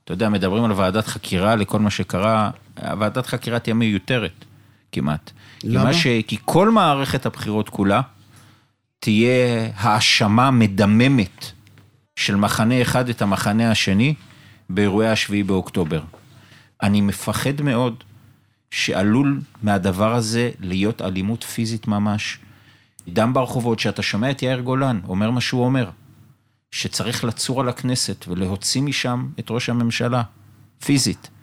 אתה יודע, מדברים על ועדת חקירה לכל מה שקרה, ועדת חקירה תהיה מיותרת, כמעט. למה? כי כל מערכת הבחירות כולה, תהיה האשמה מדממת של מחנה אחד את המחנה השני, באירועי השביעי באוקטובר. אני מפחד מאוד שעלול מהדבר הזה להיות אלימות פיזית ממש. דם ברחובות, שאתה שומע את יאיר גולן, אומר מה שהוא אומר, שצריך לצור על הכנסת ולהוציא משם את ראש הממשלה, פיזית.